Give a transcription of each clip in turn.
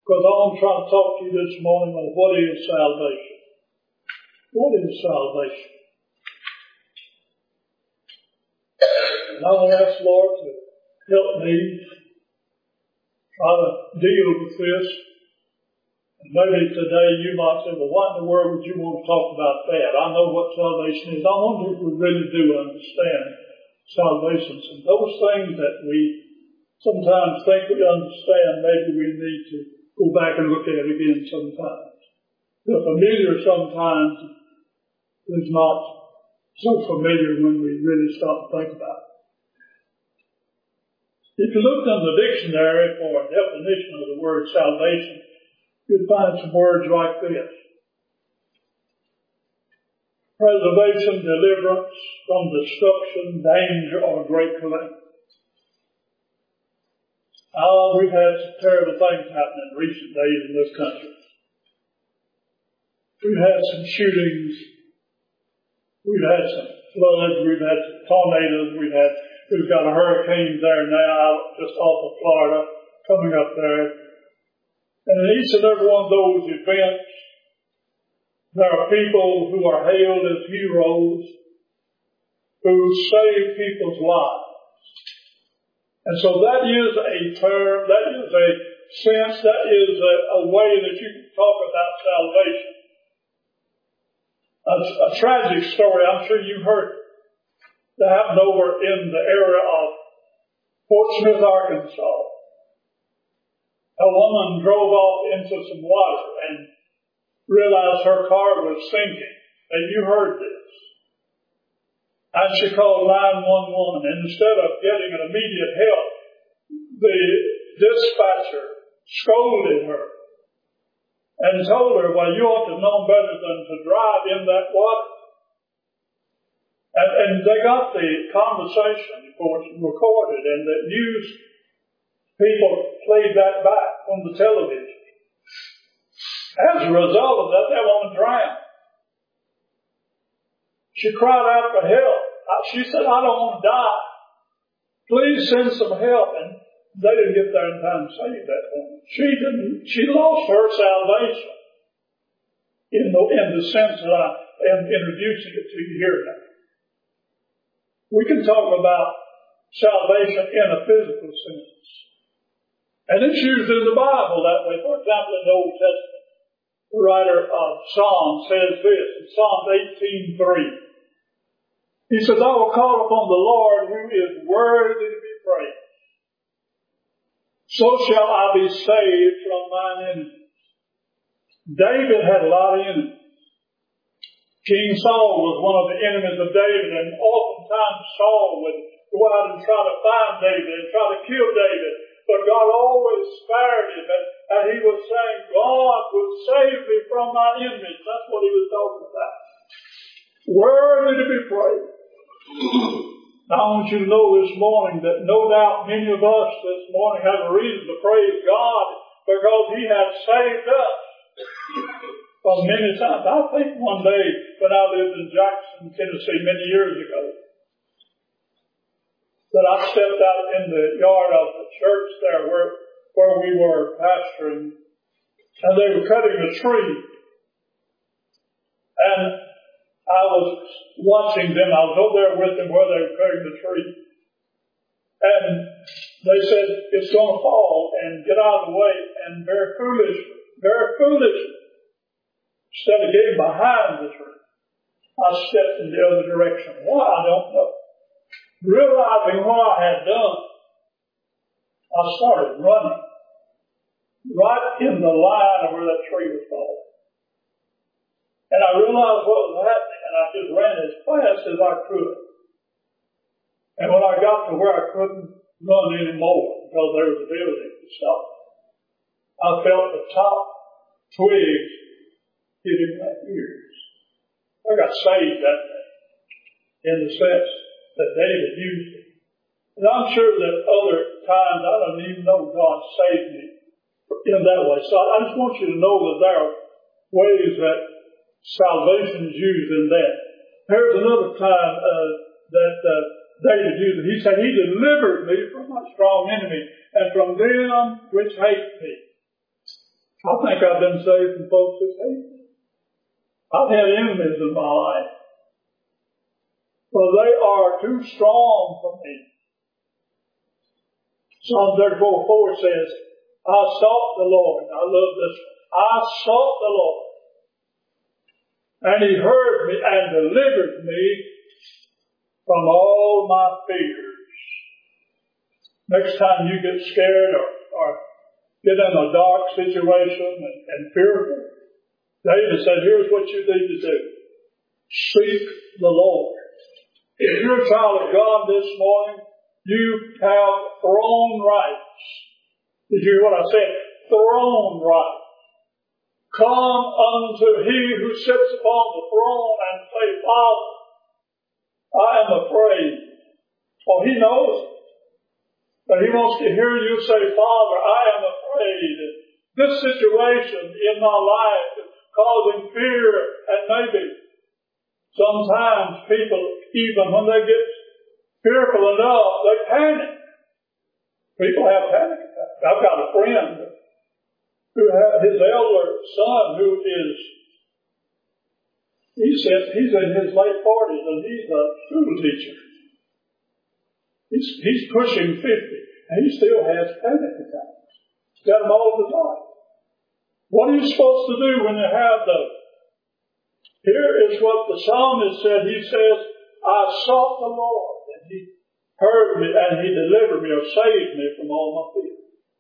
Because I'm trying to talk to you this morning on what is salvation. What is salvation? And I will ask Lord to help me try to deal with this. And maybe today you might say, well, why in the world would you want to talk about that? I know what salvation is. I wonder if we really do understand salvation. And those things that we sometimes think we understand, maybe we need to go back and look at it again sometimes. The familiar sometimes is not so familiar when we really stop and think about it. If you looked in the dictionary for a definition of the word salvation, you'd find some words like this: preservation, deliverance from destruction, danger, or great calamity. We've had some terrible things happen in recent days in this country. We've had some shootings. We've had some floods. We've had some tornadoes. We've got a hurricane there now, just off of Florida, coming up there. And in each and every one of those events, there are people who are hailed as heroes who save people's lives. And so that is a term, that is a sense, that is a way that you can talk about salvation. A tragic story, I'm sure you've heard, that happened over in the area of Fort Smith, Arkansas. A woman drove off into some water and realized her car was sinking. And you heard this. And she called 911, and instead of getting an immediate help, the dispatcher scolded her and told her, well, you ought to have known better than to drive in that water. And they got the conversation, of course, recorded, and the news people played that back on the television. As a result of that, that woman drowned. She cried out for help. She said, I don't want to die. Please send some help. And they didn't get there in time to save that woman. She lost her salvation in the sense that I am introducing it to you here now. We can talk about salvation in a physical sense. And it's used in the Bible that way. For example, in the Old Testament, the writer of Psalms says this in Psalm 18:3. He says, I will call upon the Lord who is worthy to be praised. So shall I be saved from mine enemies. David had a lot of enemies. King Saul was one of the enemies of David, and oftentimes Saul would go out and try to find David and try to kill David. But God always spared him, and he was saying, God will save me from my enemies. That's what he was talking about. Worthy to be praised. I want you to know this morning that no doubt many of us this morning have a reason to praise God because He has saved us from many times. I think one day when I lived in Jackson, Tennessee many years ago, that I stepped out in the yard of the church there where we were pastoring, and they were cutting a tree. And I was watching them. I was over there with them where they were cutting the tree. And they said, it's going to fall and get out of the way. And very foolish, instead of getting behind the tree, I stepped in the other direction. Why? I don't know. Realizing what I had done, I started running right in the line of where that tree was falling. And I realized what was happening, and I just ran as fast as I could. And when I got to where I couldn't run anymore, because there was a building to stop, I felt the top twigs hitting my ears. I got saved that day, in the sense that David used it. And I'm sure that other times I don't even know God saved me in that way. So I just want you to know that there are ways that salvation is used in that. There's another time that David used it. He said, He delivered me from my strong enemy and from them which hate me. I think I've been saved from folks that hate me. I've had enemies in my life. But they are too strong for me. Psalm 34:4 says, I sought the Lord. I love this one. I sought the Lord. And He heard me and delivered me from all my fears. Next time you get scared or get in a dark situation and fearful, David said, here's what you need to do. Seek the Lord. If you're a child of God this morning, you have throne rights. Did you hear what I said? Throne rights. Come unto He who sits upon the throne and say, Father, I am afraid. Well, He knows it. But He wants to hear you say, Father, I am afraid. This situation in my life is causing fear, and maybe sometimes people, even when they get fearful enough, they panic. People have panic attacks. I've got a friend who had his elder son he's in his late 40s and he's a school teacher. He's pushing 50 and he still has panic attacks. He's got them all the time. What are you supposed to do when you have those? Here is what the psalmist said. He says, I sought the Lord and He heard me and He delivered me or saved me from all my fears.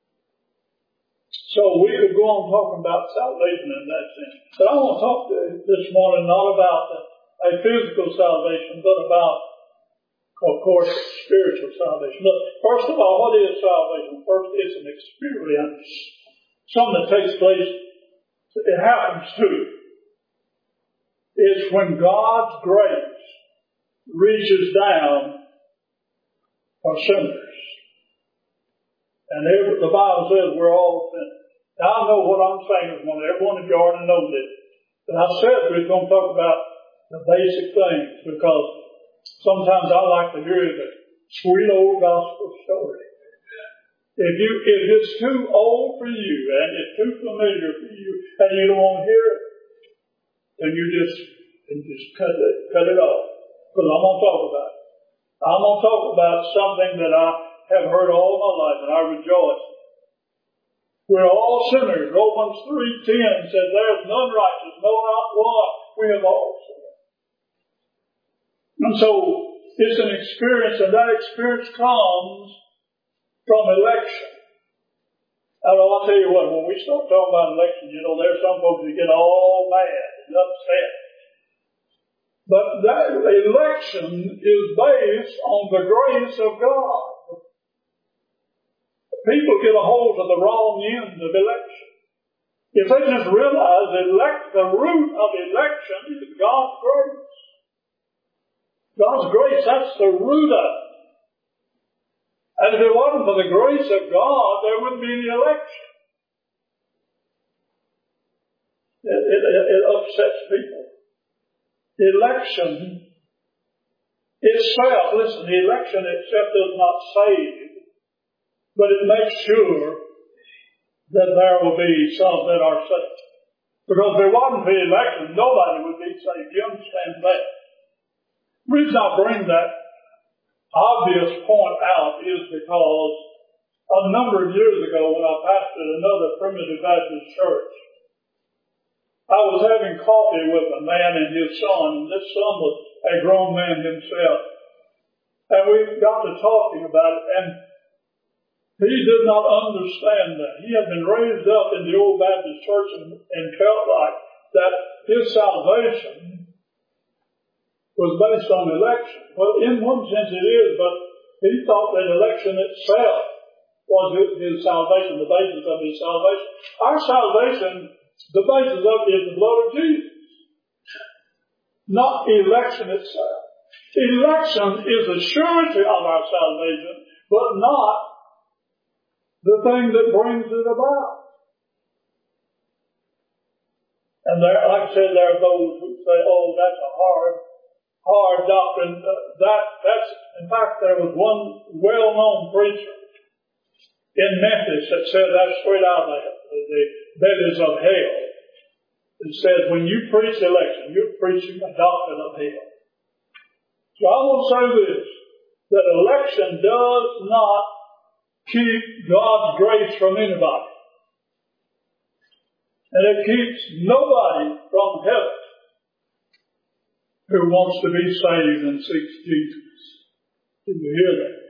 So we could go on talking about salvation in that sense. But I want to talk to you this morning not about a physical salvation, but about, of course, spiritual salvation. Look, first of all, what is salvation? First, it's an experience. Something that takes place. It happens to you. It's when God's grace reaches down for sinners. And the Bible says we're all sinners. Now I know what I'm saying this morning. Every one of you already knows this. But I said we're going to talk about the basic things because sometimes I like to hear the sweet old gospel story. If it's too old for you and it's too familiar for you and you don't want to hear it, then you just cut it off. Because I'm going to talk about it. I'm going to talk about something that I have heard all my life and I rejoice. We're all sinners. Romans 3:10 says there is none righteous, no, not one. We have all sinned. And so it's an experience, and that experience comes from election. And I'll tell you what, when we start talking about election, there's some folks that get all mad and upset. But that election is based on the grace of God. People get a hold of the wrong end of election. If they just realize the root of election is God's grace. God's grace, that's the root of it. And if it wasn't for the grace of God, there wouldn't be any election. It upsets people. Election itself, listen, the election itself does not save, but it makes sure that there will be some that are saved. Because if it wasn't for the election, nobody would be saved. You understand that? The reason I bring that obvious point out is because a number of years ago when I pastored another Primitive Baptist church, I was having coffee with a man and his son, and this son was a grown man himself. And we got to talking about it, and he did not understand that. He had been raised up in the old Baptist church and felt like that his salvation was based on election. Well, in one sense it is, but he thought that election itself was his salvation, the basis of his salvation. Our salvation, the basis of it is the blood of Jesus, not election itself. Election is the surety of our salvation, but not the thing that brings it about. And there, like I said, there are those who say, oh, that's a hard doctrine. In fact, there was one well-known preacher in Memphis that said that's straight out of the bellies of hell. It says when you preach election, you're preaching the doctrine of hell. So I will say this, that election does not keep God's grace from anybody. And it keeps nobody from heaven who wants to be saved and seeks Jesus. Did you hear that?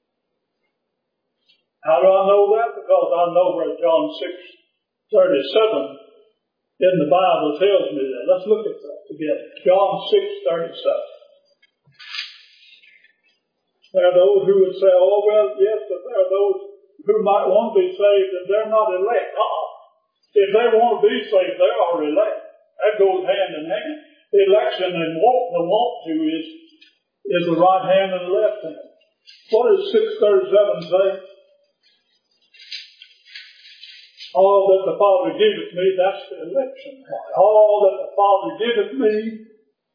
How do I know that? Because I know where John 6:37 in the Bible tells me that. Let's look at that together. John 6:37. There are those who would say, oh, well, yes, but there are those who might want to be saved and they're not elect. If they want to be saved, they are elect. That goes hand in hand. The election and the want to is the right hand and the left hand. What does 6:37 say? All that the Father giveth me, that's the election part. All that the Father giveth me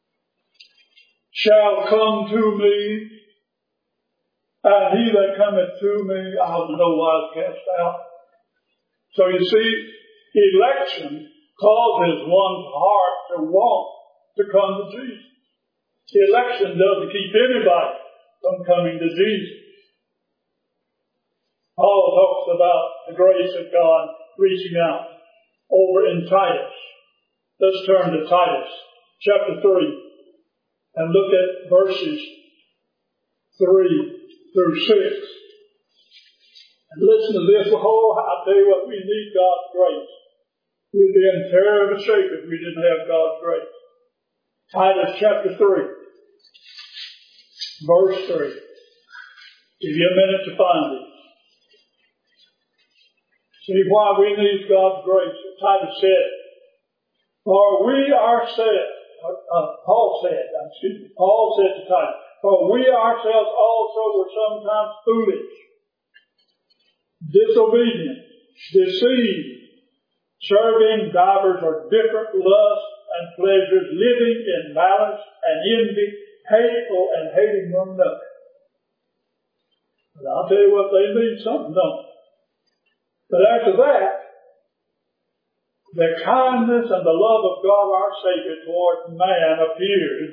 shall come to me, and he that cometh to me I will no wise cast out. So you see, election causes one's heart to want to come to Jesus. The election doesn't keep anybody from coming to Jesus. Paul talks about the grace of God reaching out over in Titus. Let's turn to Titus chapter 3 and look at verses 3 through 6. And listen to this. Oh, I tell you what, we need God's grace. We'd be in terrible shape if we didn't have God's grace. Titus chapter 3, verse 3. Give you a minute to find it. See why we need God's grace. Titus said, for we ourselves, Paul said to Titus, for we ourselves also were sometimes foolish, disobedient, deceived, serving divers or different lusts and pleasures, living in malice and envy, hateful and hating one another. But I'll tell you what, they need something, don't they? But after that, the kindness and the love of God our Savior toward man appeared.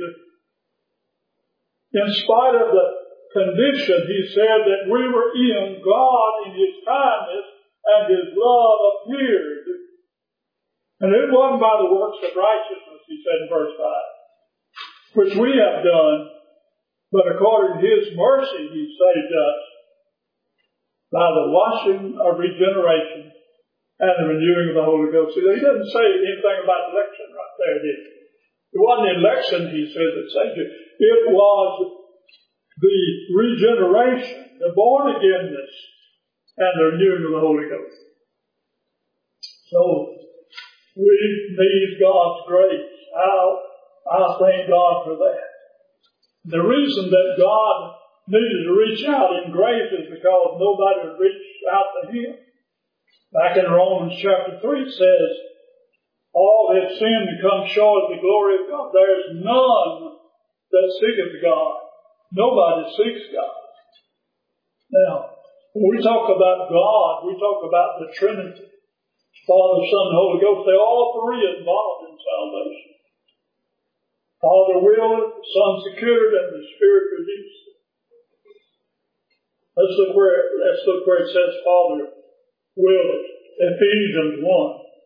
In spite of the condition, he said that we were in, God in his kindness and his love appeared. And it wasn't by the works of righteousness, he said in verse 5, which we have done, but according to his mercy he saved us by the washing of regeneration and the renewing of the Holy Ghost. See, he doesn't say anything about election right there, did he? It wasn't election, he says, that saved you. It was the regeneration, the born-againness, and the renewing of the Holy Ghost. So, we need God's grace. I thank God for that. The reason that God needed to reach out in grace is because nobody would reach out to him. Back in Romans chapter 3 it says, all have sinned and come short of the glory of God. There is none that seeketh God. Nobody seeks God. Now, when we talk about God, we talk about the Trinity. Father, Son, and Holy Ghost. They're all three involved in salvation. Father willed it, the Son secured it, and the Spirit produced it. Let's look where it says Father willed it. Ephesians 1.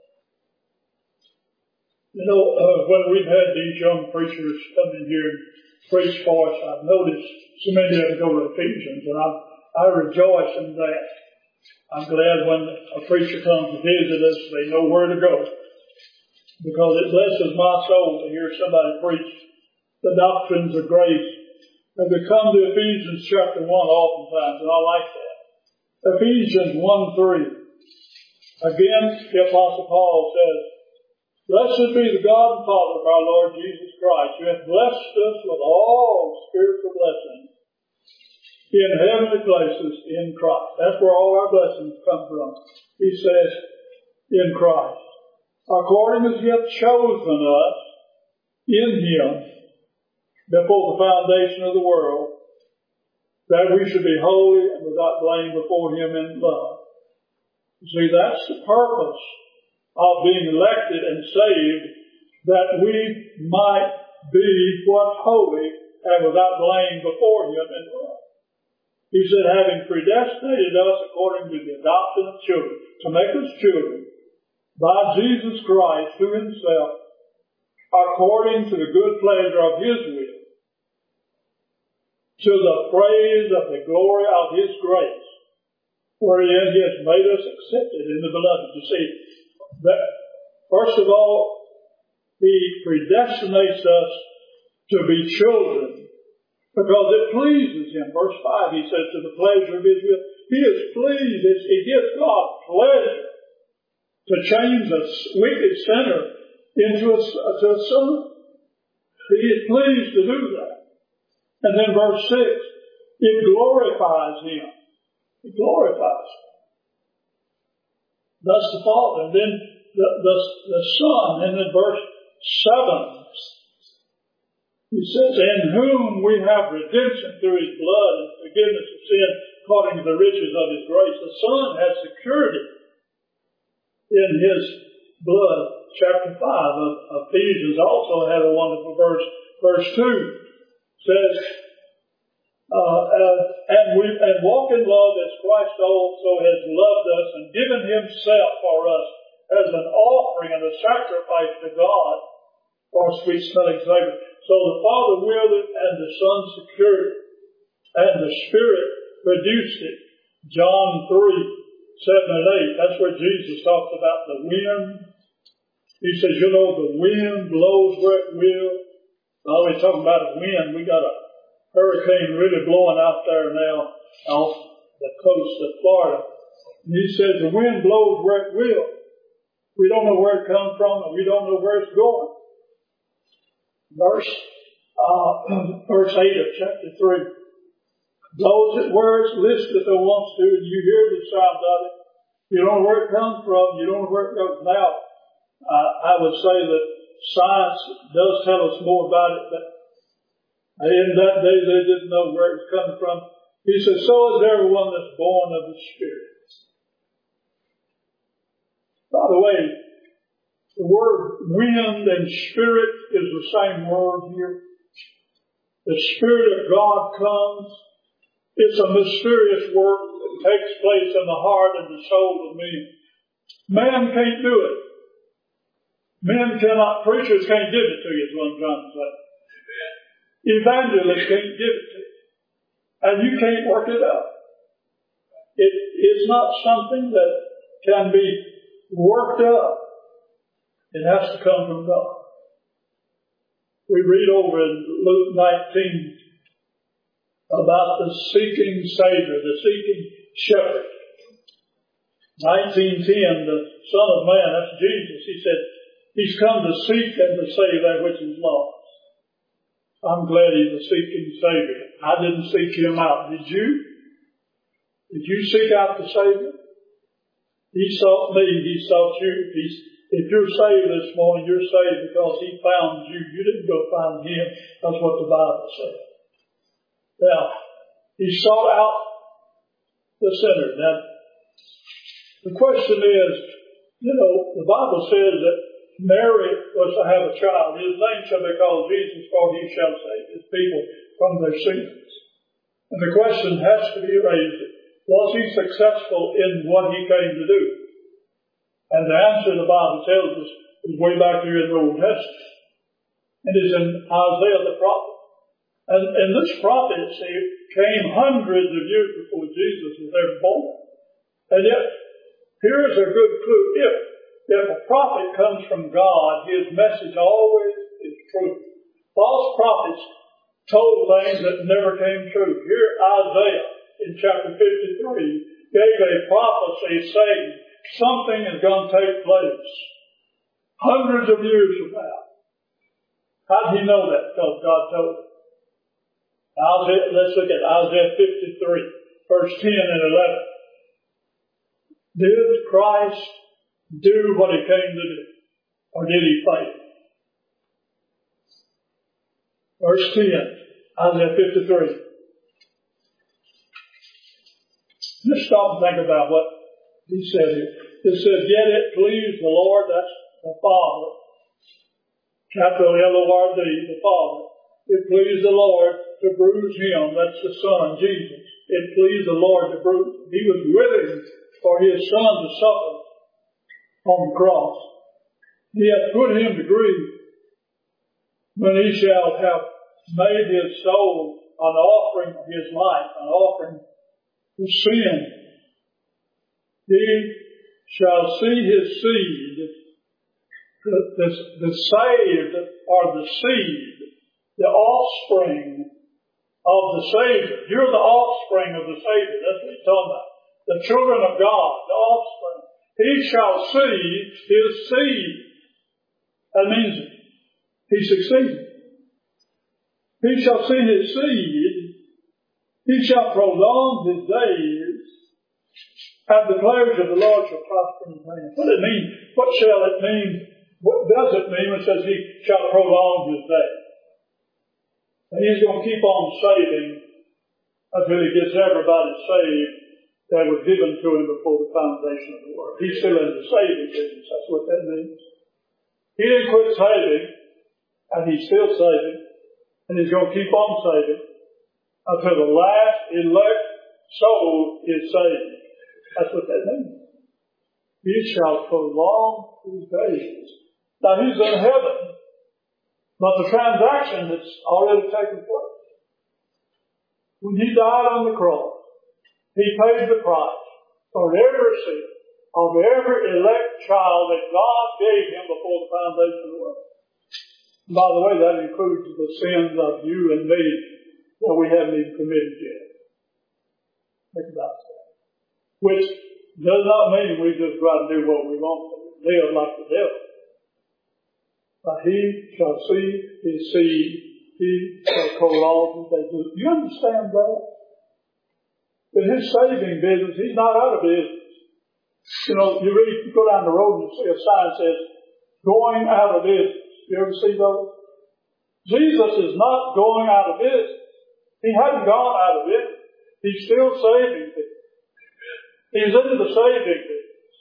You know, when we've had these young preachers come in here and preach for us, I've noticed so many of them go to Ephesians, and I rejoice in that. I'm glad when a preacher comes to visit us, they know where to go. Because it blesses my soul to hear somebody preach the doctrines of grace. And they come to Ephesians chapter 1 oftentimes, and I like that. Ephesians 1:3. Again, the Apostle Paul says, blessed be the God and Father of our Lord Jesus Christ, who hath blessed us with all spiritual blessings in heavenly places in Christ. That's where all our blessings come from. He says, in Christ. According as he hath chosen us in him before the foundation of the world, that we should be holy and without blame before him in love. You see, that's the purpose of being elected and saved, that we might be what holy and without blame before Him in love. He said, having predestinated us according to the adoption of children, to make us children, by Jesus Christ, through Himself, according to the good pleasure of His will, to the praise of the glory of His grace, wherein He has made us accepted in the beloved. You see, that first of all, He predestinates us to be children because it pleases Him. Verse 5, He says, to the pleasure of His will. He is pleased. It gives God pleasure to change a wicked sinner into a son. He is pleased to do that. And then verse 6, it glorifies Him. It glorifies Him. That's the Father. And then the Son. And then verse 7, He says, in whom we have redemption through His blood and forgiveness of sin according to the riches of His grace. The Son has security in His blood. Chapter 5 of Ephesians also had a wonderful verse. Verse 2 says, and walk in love as Christ also has loved us and given Himself for us as an offering and a sacrifice to God for a sweet smelling savor. So the Father willed it, and the Son secured it, and the Spirit produced it. John 3, 7 and 8. That's where Jesus talks about the wind. He says, you know, the wind blows where it will. Always talking about a wind. We got a hurricane really blowing out there now off the coast of Florida. And He says the wind blows where it will. We don't know where it comes from, and we don't know where it's going. Verse 8 of chapter 3. Blows it where it's listed if it wants to, and you hear the sound of it. You don't know where it comes from. You don't know where it goes. Now, I would say that science does tell us more about it, but in that day they didn't know where it was coming from. He says, so is everyone that's born of the Spirit. By the way, the word wind and spirit is the same word here. The Spirit of God comes. It's a mysterious work that takes place in the heart and the soul of men. Man can't do it. Men cannot, preachers can't give it to you, is what I'm trying to say. Evangelists can't give it to you. And you can't work it out. It is not something that can be worked up. It has to come from God. We read over in Luke 19 about the seeking Savior, the seeking Shepherd. 19:10, the Son of Man, that's Jesus, He said, He's come to seek and to save that which is lost. I'm glad He's a seeking Savior. I didn't seek Him out. Did you? Did you seek out the Savior? He sought me. He sought you. If you're saved this morning, you're saved because He found you. You didn't go find Him. That's what the Bible says. Now, He sought out the sinner. Now, the question is, you know, the Bible says that Mary was to have a child. His name shall be called Jesus, for He shall save His people from their sins. And the question has to be raised, was He successful in what He came to do? And the answer the Bible tells us is way back here in the Old Testament. It is in Isaiah the prophet. And this prophecy came hundreds of years before Jesus was ever born. And yet, here's a good clue. If a prophet comes from God, his message always is true. False prophets told things that never came true. Here Isaiah in chapter 53 gave a prophecy saying something is going to take place hundreds of years from now. How did he know that? Because God told him. Let's look at Isaiah 53, verse 10 and 11. Did Christ do what He came to do? Or did He fail? Verse 10, Isaiah 53. Just stop and think about what He said it. It said, yet it pleased the Lord, that's the Father. Capital L-O-R-D, the Father. It pleased the Lord to bruise him, that's the Son, Jesus. It pleased the Lord to bruise him. He was willing for his Son to suffer on the cross. He hath put him to grief when he shall have made his soul an offering of his life, an offering for sin. He shall see his seed, the saved are the seed, the offspring of the Savior. You're the offspring of the Savior. That's what he's talking about. The children of God, the offspring. He shall see his seed. That means he succeeded. He shall see his seed. He shall prolong his days, and the pleasure of the Lord shall prosper in his hand. What does it mean? What shall it mean? What does it mean when it says he shall prolong his days? And he's going to keep on saving until he gets everybody saved that was given to him before the foundation of the world. He's still in the saving business. That's what that means. He didn't quit saving, and he's still saving, and he's going to keep on saving until the last elect soul is saved. That's what that means. He shall prolong his days. Now he's in heaven, but the transaction that's already taken place. When he died on the cross, he paid the price for every sin of every elect child that God gave him before the foundation of the world. And by the way, that includes the sins of you and me that we haven't even committed yet. Think about that. Which does not mean we just go out and do what we want to live like the devil. But he shall see his seed. He shall prolong his days. Do you understand that? In his saving business, he's not out of business. You know, you go down the road and you see a sign that says, going out of business. You ever see those? Jesus is not going out of business. He hasn't gone out of business. He's still saving people. He's in the saving business.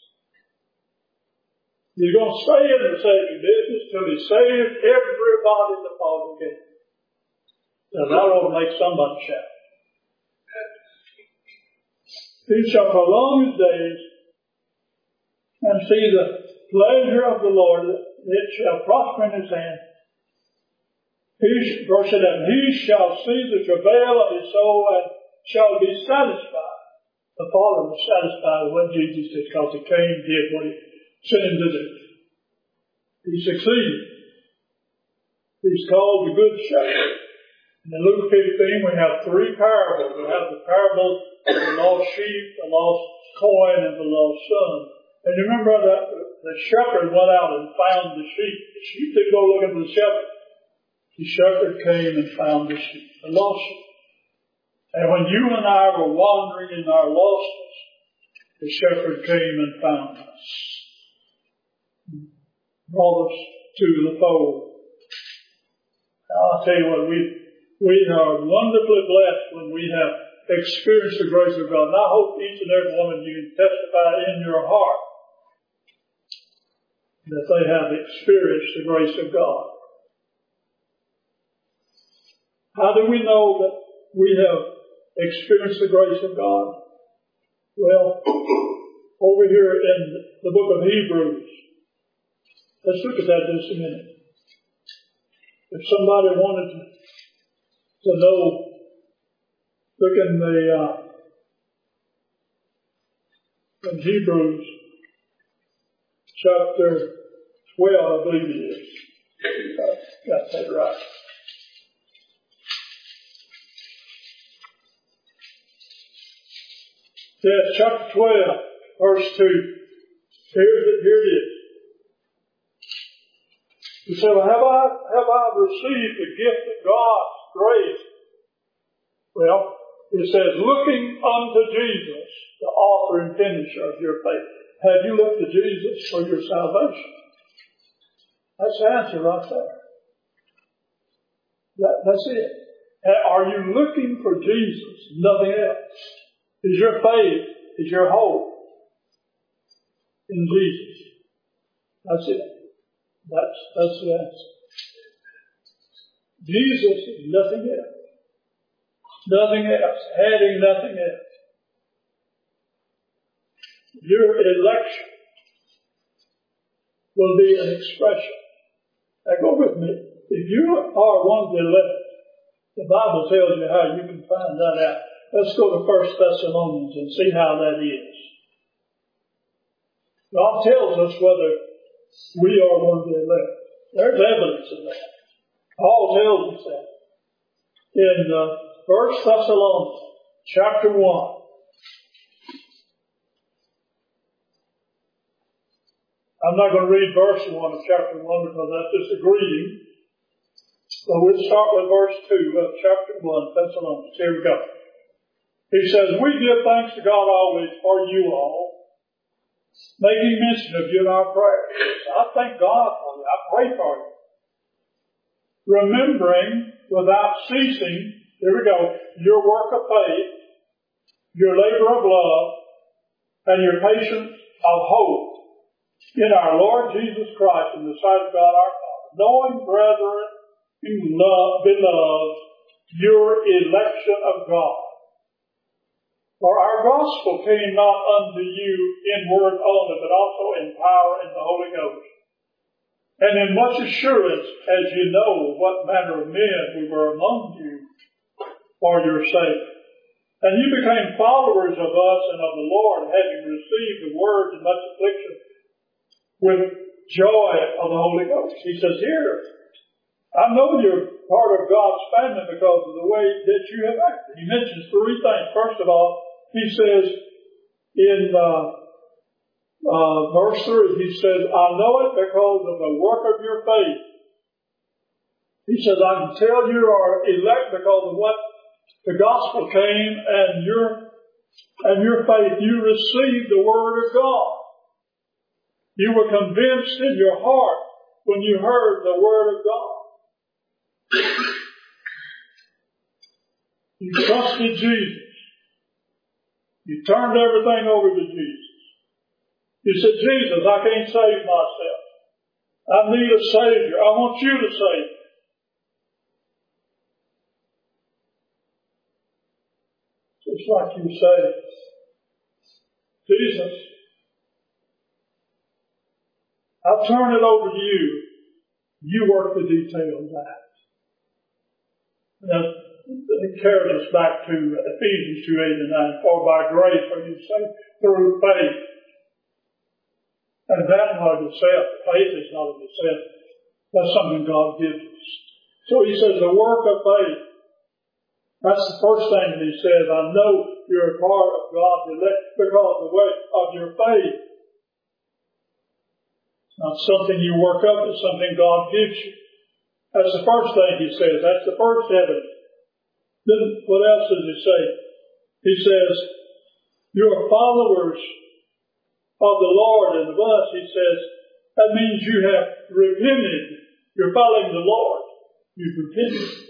He's going to stay in the saving business till he saves everybody that falls again. Now that ought to make somebody shout. He shall prolong his days and see the pleasure of the Lord. It shall prosper in his hand. Verse 11, he shall see the travail of his soul and shall be satisfied. The Father was satisfied with what Jesus did because he came and did what he sent him to do. He succeeded. He's called the Good Shepherd. In Luke 15 we have three parables. We have the parable of the lost sheep, the lost coin, and the lost son. And you remember that the shepherd went out and found the sheep. The sheep didn't go looking for the shepherd. The shepherd came and found the sheep, the lost sheep. And when you and I were wandering in our lostness, the shepherd came and found us. Brought us to the fold. I'll tell you what, we are wonderfully blessed when we have experienced the grace of God. And I hope each and every one of you can testify in your heart that they have experienced the grace of God. How do we know that we have experienced the grace of God? Well, over here in the book of Hebrews, let's look at that just a minute. If somebody wanted to know, look in Hebrews chapter 12, I believe it is. Got that right. Yes, chapter 12, verse 2. Here it is. He said, well, have I received the gift of God's grace? Well, it says, looking unto Jesus, the author and finisher of your faith. Have you looked to Jesus for your salvation? That's the answer right there. That's it. Are you looking for Jesus? Nothing else. Is your faith, is your hope in Jesus. That's it. That's the answer. Jesus is nothing else. Nothing else. Adding nothing else. Your election will be an expression. Now go with me. If you are one of the elect, the Bible tells you how you can find that out. Let's go to 1 Thessalonians and see how that is. God tells us whether we are one of the elect. There's evidence of that. Paul tells us that. In 1 Thessalonians chapter 1. I'm not going to read verse 1 of chapter 1 because that's just a greeting. So we'll start with verse 2 of chapter 1, Thessalonians. Here we go. He says, we give thanks to God always for you all, making mention of you in our prayers. I thank God for you. I pray for you. Remembering without ceasing, here we go, your work of faith, your labor of love, and your patience of hope in our Lord Jesus Christ in the sight of God our Father. Knowing, brethren, beloved, your election of God. For our gospel came not unto you in word only, but also in power in the Holy Ghost. And in much assurance, as you know what manner of men we were among you for your sake. And you became followers of us and of the Lord, having received the word in much affliction with joy of the Holy Ghost. He says here, I know you're part of God's family because of the way that you have acted. He mentions three things. First of all, he says in verse 3, he says, I know it because of the work of your faith. He says, I can tell you are elect because of what the gospel came and your faith. You received the word of God. You were convinced in your heart when you heard the word of God. You trusted Jesus. You turned everything over to Jesus. You said, Jesus, I can't save myself. I need a Savior. I want you to save me. Just like you say, Jesus, I'll turn it over to you. You work the details out. Now, it carries us back to Ephesians 2:8-9. For by grace are you saved through faith. And that not of yourself. Faith is not of yourself. That's something God gives us. So he says the work of faith. That's the first thing that he says. I know you're a part of God's elect because of the way of your faith. It's not something you work up, it's something God gives you. That's the first thing he says. That's the first evidence. Then what else does he say? He says, you're followers of the Lord and of us. He says, that means you have repented. You're following the Lord. You've repented.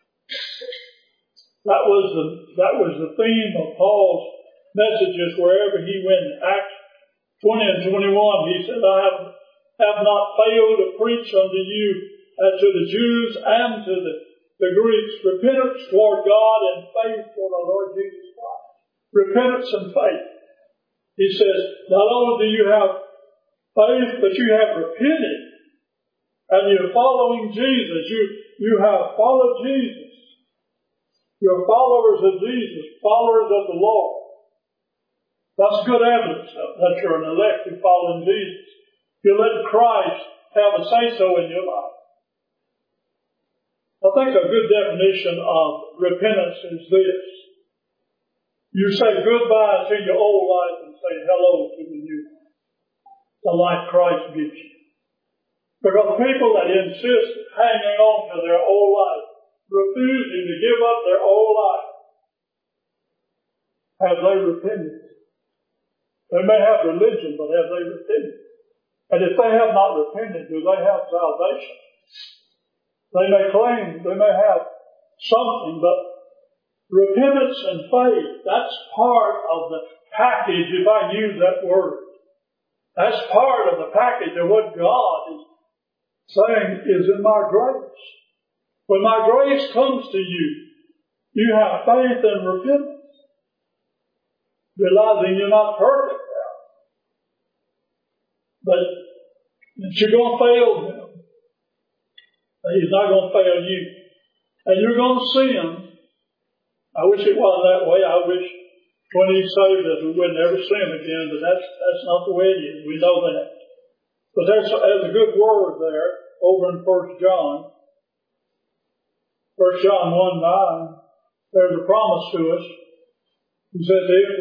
That was the theme of Paul's messages wherever he went. In Acts 20 and 21, he said, I have not failed to preach unto you to the Jews and to the Greeks, repentance toward God and faith toward our Lord Jesus Christ. Repentance and faith. He says, not only do you have faith, but you have repented. And you're following Jesus. You have followed Jesus. You're followers of Jesus, followers of the Lord. That's good evidence that you're an elect who follow Jesus. You let Christ have a say-so in your life. I think a good definition of repentance is this. You say goodbye to your old life and say hello to the new life. The life Christ gives you. Because people that insist hanging on to their old life, refusing to give up their old life, have they repented? They may have religion, but have they repented? And if they have not repented, do they have salvation? They may claim, they may have something, but repentance and faith, that's part of the package, if I use that word. That's part of the package of what God is saying is in my grace. When my grace comes to you, you have faith and repentance, realizing you're not perfect now, but that you're going to fail Him. He's not going to fail you. And you're going to sin. I wish it wasn't that way. I wish when He saved us we wouldn't ever sin again, but that's not the way it is. We know that. But there's a good word there over in 1 John. 1 John 1:9. There's a promise to us. He says, if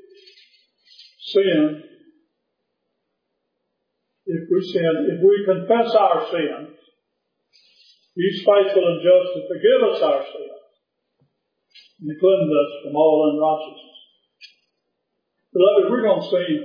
we confess our sins, He's faithful and just to forgive us our sins and to cleanse us from all unrighteousness. Beloved, we're going to sin.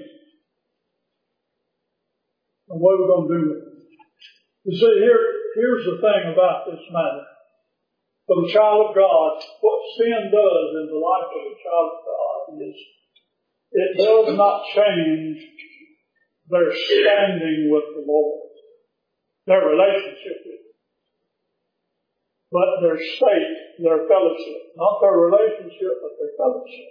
And what are we going to do with it? You see, here's the thing about this matter. For the child of God, what sin does in the life of a child of God is it does not change their standing with the Lord, their relationship with Him, but their state, their fellowship. Not their relationship, but their fellowship.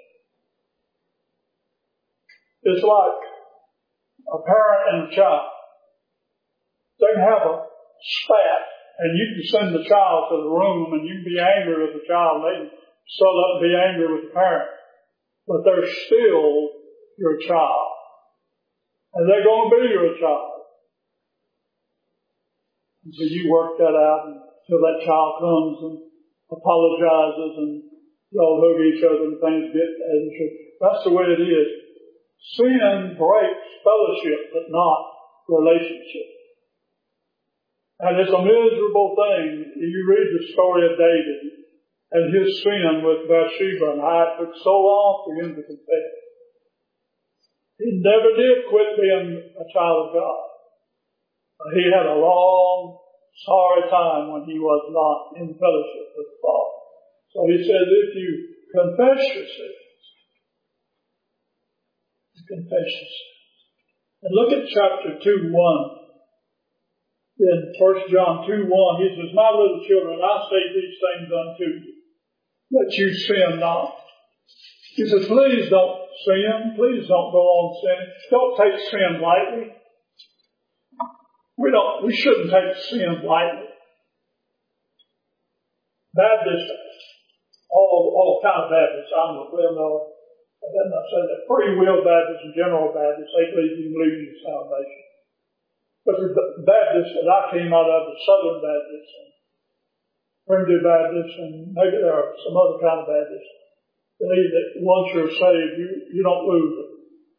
It's like a parent and a child. They can have a spat, and you can send the child to the room, and you can be angry with the child. They can still up and be angry with the parent. But they're still your child. And they're going to be your child. And so you work that out until that child comes and apologizes and y'all hug each other and things get edited. That's the way it is. Sin breaks fellowship, but not relationship. And it's a miserable thing. You read the story of David and his sin with Bathsheba and how it took so long for him to confess. He never did quit being a child of God. He had a long, sorry time when he was not in fellowship with the Father. So he says, if you confess your sins, confess your sins. And look at chapter 2:1. In 1 John 2:1, he says, my little children, I say these things unto you, that you sin not. He says, please don't sin. Please don't go on sinning. Don't take sin lightly. We shouldn't take sin lightly. Baptists, all kind of Baptists, I better not say that. Free will Baptists and general Baptists, they believe you can lose your salvation. But the Baptists that I came out of, the Southern Baptists and Primitive Baptists, and maybe there are some other kind of Baptists, believe that once you're saved, you don't lose it.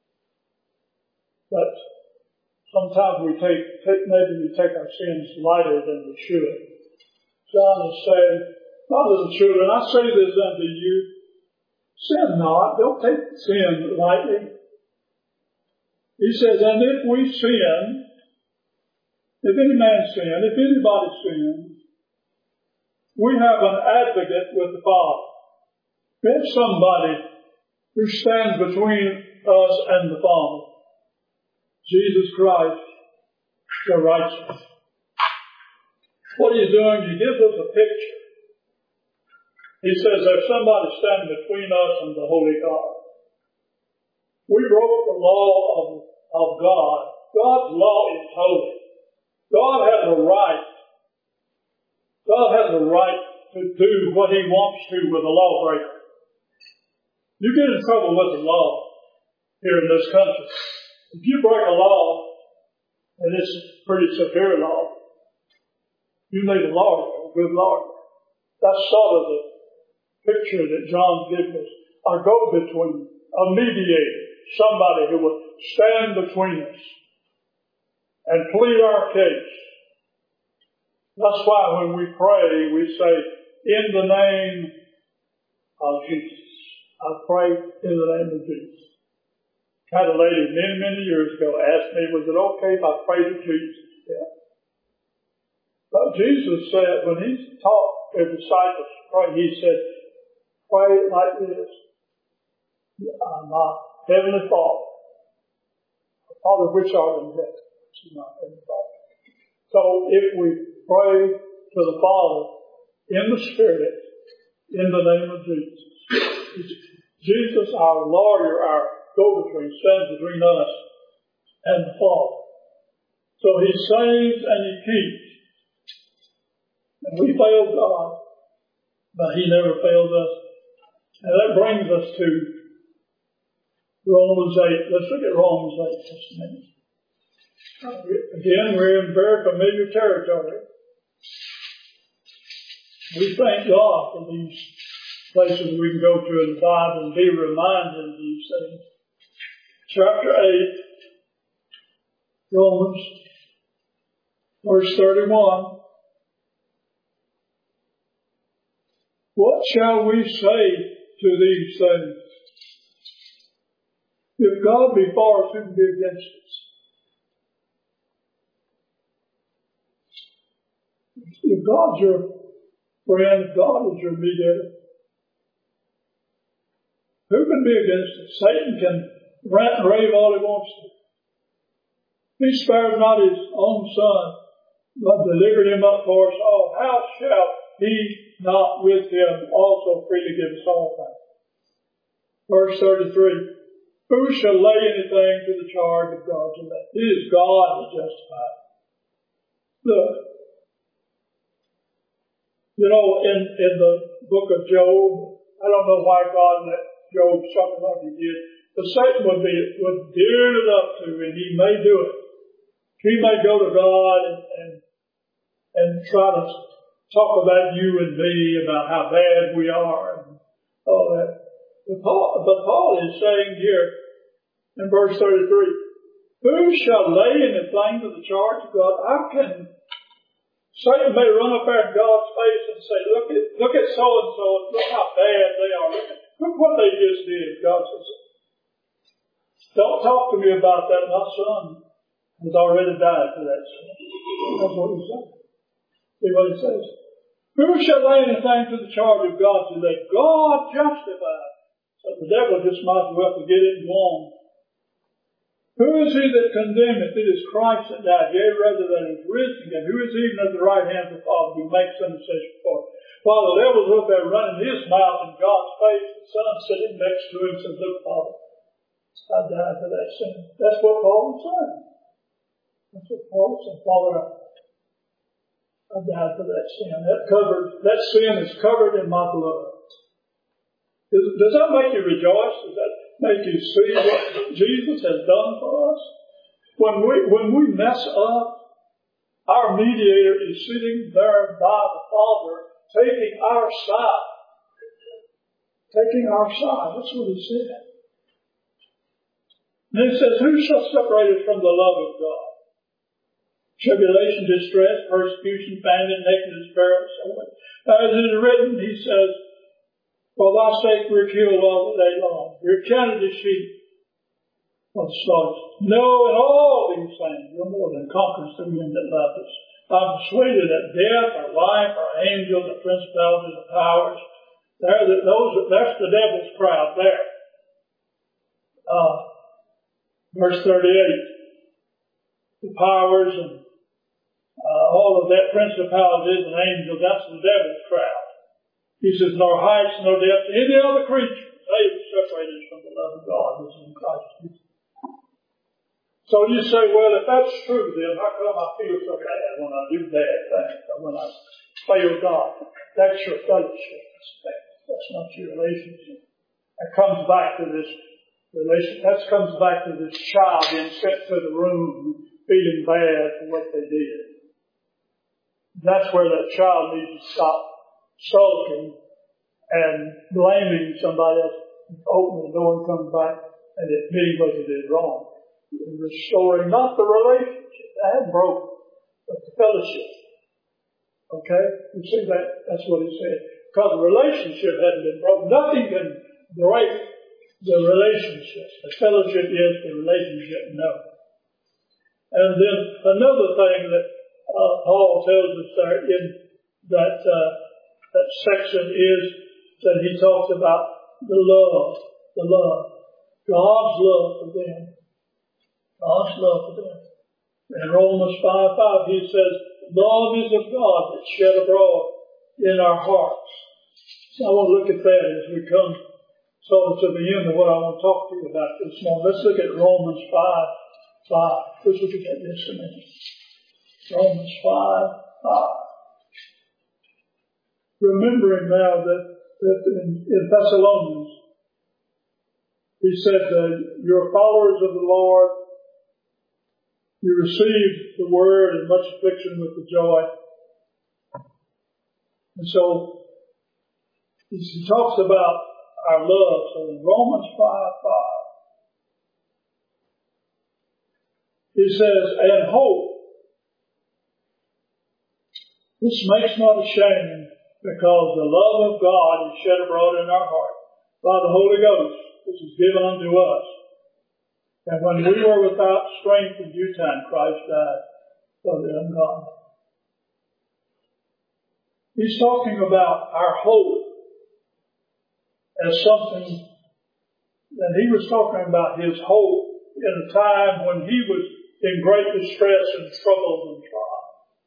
But sometimes we take our sins lighter than we should. John is saying, my little children, I say this unto you, sin not, don't take sin lightly. He says, and if we sin, if any man sin, if anybody sins, we have an advocate with the Father. We have somebody who stands between us and the Father. Jesus Christ, the righteous. What He's doing, He gives us a picture. He says there's somebody standing between us and the Holy God. We broke the law of God. God's law is holy. God has a right. God has a right to do what He wants to with a lawbreaker. You get in trouble with the law here in this country. If you break a law, and it's a pretty severe law, you need a lawyer, a good lawyer. That's sort of the picture that John gives us. A go-between, a mediator, somebody who will stand between us and plead our case. That's why when we pray, we say, in the name of Jesus. I pray in the name of Jesus. I had a lady many years ago ask me, was it okay if I prayed to Jesus? Yeah. But Jesus said, when He taught His disciples to pray, He said, pray like this. My Heavenly Father, I Father, which art in heaven. So if we pray to the Father in the Spirit, in the name of Jesus, Jesus, our lawyer, our go-between, stands between us and the Father. So He saves and He keeps. And we fail God, but He never fails us. And that brings us to Romans 8. Let's look at Romans 8 just a minute. Again, we're in very familiar territory. We thank God for these places we can go to in the Bible and be reminded of these things. Chapter 8, Romans, verse 31. What shall we say to these things? If God be for us, who can be against us? If God's your friend, if God is your mediator, who can be against us? Satan can rant and rave all he wants to. He spares not his own son, but delivered him up for us all. How shall he not with him also freely give us all things? Verse 33. Who shall lay anything to the charge of God's elect? It is God that justifies. Look, you know, in the book of Job, I don't know why God let Job suffer like he did, but Satan would gear it up to, and he may do it. He may go to God and try to talk about you and me, about how bad we are, and all that. But Paul is saying here in verse 33, who shall lay anything to the charge of God? How can Satan may run up there in God's face and say, look at so-and-so, and look how bad they are. Look what they just did. God says, don't talk to me about that. My son has already died for that sin. That's what he says. See what he says? Who shall lay anything to the charge of God to let God justify? So the devil just might as well forget it and go on. Who is he that condemneth? It is Christ that died, yea, rather than is risen again. Who is even at the right hand of the Father who makes intercession for us? While the devil's up there running his mouth in God's face, the Son sitting next to him says, look, Father, I died for that sin. That's what Paul was saying. That's what Paul said. Father, I died for that sin. That sin is covered in my blood. Does that make you rejoice? Does that make you see what Jesus has done for us? When we mess up, our mediator is sitting there by the Father, taking our side. Taking our side. That's what he said. And he says, who shall separate us from the love of God? Tribulation, distress, persecution, famine, nakedness, peril, so on. As it is written, he says, for thy sake we're killed all the day long. We're counted as sheep of the slaughter. No, in all these things, we're more than conquerors through him that loved us. I'm persuaded that death, or life, or angels, or principalities, or powers, that's the devil's crowd there. Verse 38. The powers and all of that, principalities and angels, that's the devil's crowd. He says, nor heights, nor depth, any other creature, they will separate us from the love of God which is in Christ Jesus. So you say, well, if that's true, then how come I feel so bad when I do bad things, or when I fail God? That's your fellowship. That's not your relationship. That comes back to this relationship. That comes back to this child being sent to the room feeling bad for what they did. That's where that child needs to stop sulking and blaming somebody else, opening the door and coming back and admitting what they did wrong. And restoring not the relationship that had broken, but the fellowship. Okay? You see that? That's what he said. Because the relationship hadn't been broken. Nothing can break the relationship. The fellowship is the relationship, no. And then another thing that Paul tells us there in that section is that he talks about the love. God's love for them. God's love for them. In Romans 5:5, he says, love is of God that's shed abroad in our hearts. So I want to look at that as we come sort of to the end of what I want to talk to you about this morning. Let's look at Romans 5:5. Let's look at this a minute. Romans 5:5. Remembering now that in Thessalonians, he said that you're followers of the Lord. You received the word in much affliction with the joy. And so he talks about our love. So in Romans 5:5, he says, and hope, which makes not ashamed, because the love of God is shed abroad in our heart by the Holy Ghost, which is given unto us. And when we were without strength in due time, Christ died for the ungodly. He's talking about our hope as something that he was talking about his hope in a time when he was in great distress and trouble and trial.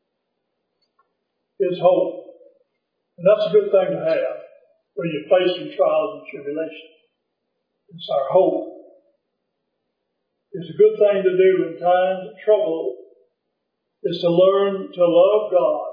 His hope. And that's a good thing to have when you're facing trials and tribulations. It's our hope. It's a good thing to do in times of trouble, is to learn to love God.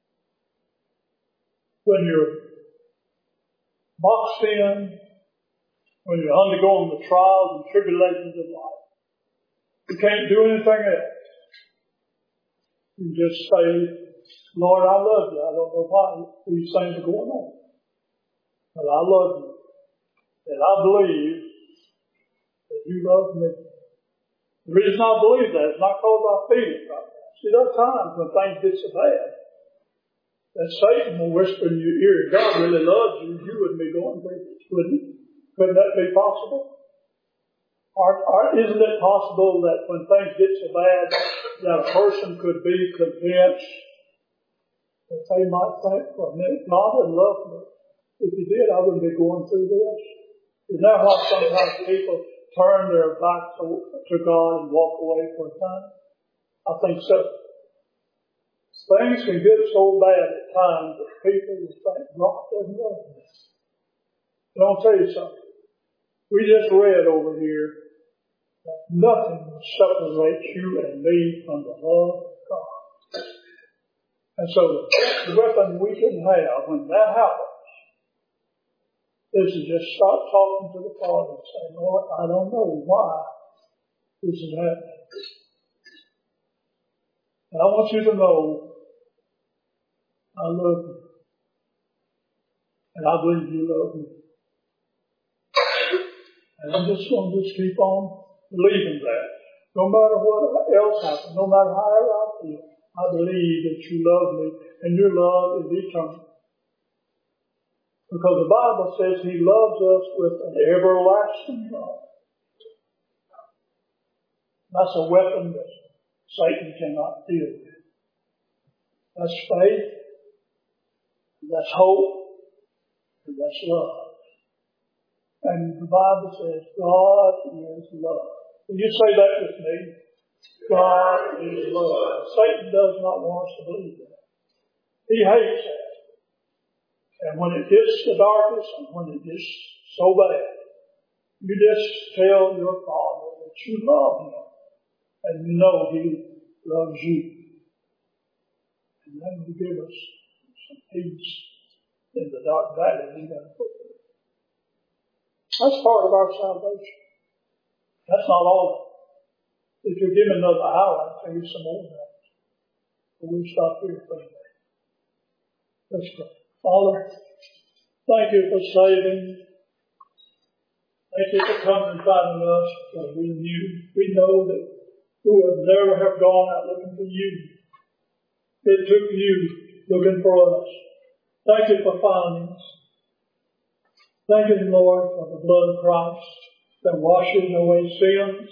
When you're boxed in, when you're undergoing the trials and tribulations of life, you can't do anything else. You just say, Lord, I love you. I don't know why these things are going on, but I love you. And I believe that you love me. The reason I believe that is not because I feel it right now. See, there are times when things get so bad that Satan will whisper in your ear, God really loves you, you wouldn't be going through this, wouldn't you? Couldn't that be possible? Or isn't it possible that when things get so bad that a person could be convinced that they might think, well, God would love me. If he did, I wouldn't be going through this. Isn't that why sometimes people turn their backs to God and walk away for a time? I think so. Things can get so bad at times that people will think God doesn't love me. But I'll tell you something. We just read over here that nothing will separate you and me from the love of God. And so the weapon we can have when that happens is to just start talking to the Father and say, Lord, I don't know why this is happening. And I want you to know I love you. And I believe you love me. And I'm just going to keep on believing that. No matter what else happens, no matter how I feel, I believe that you love me and your love is eternal. Because the Bible says he loves us with an everlasting love. That's a weapon that Satan cannot deal with. That's faith, that's hope, and that's love. And the Bible says God is love. Will you say that with me? God is love. Satan does not want us to believe that. He hates that. And when it gets the darkest and when it gets so bad, you just tell your Father that you love him and you know he loves you. And then will give us some peace in the dark valley we got to put through. That's part of our salvation. That's not all. If you're given another hour, I'll tell you some more of that. But we'll stop here for a minute. Let's pray. Father, thank you for saving. Thank you for coming and finding us. For we know that we would never have gone out looking for you. It took you looking for us. Thank you for finding us. Thank you, Lord, for the blood of Christ that washes away sins.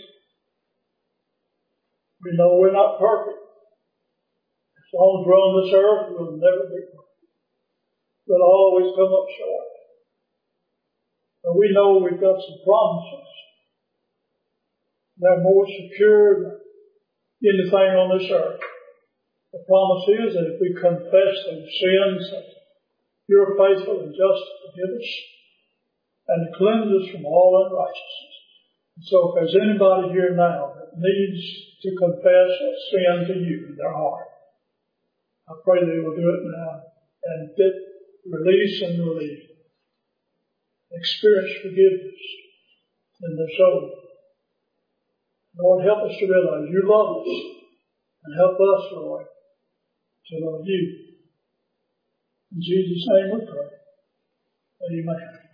We know we're not perfect. As long as we're on this earth, we'll never be perfect. We'll always come up short. But we know we've got some promises. They're more secure than anything on this earth. The promise is that if we confess those sins, that you're faithful and just to forgive us and to cleanse us from all unrighteousness. And so if there's anybody here now that needs to confess a sin to you in their heart, I pray they will do it now and get release and relief. Experience forgiveness in their soul. Lord, help us to realize you love us, and help us, Lord, to love you. In Jesus' name we pray. Amen.